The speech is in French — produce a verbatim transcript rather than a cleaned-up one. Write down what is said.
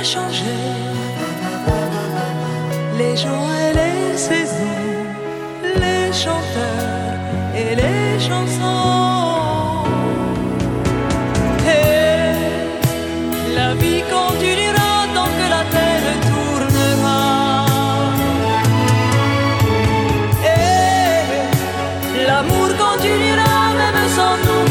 changé les jours et les saisons, les chanteurs et les chansons. Et la vie continuera tant que la terre tournera. Et l'amour continuera même sans nous.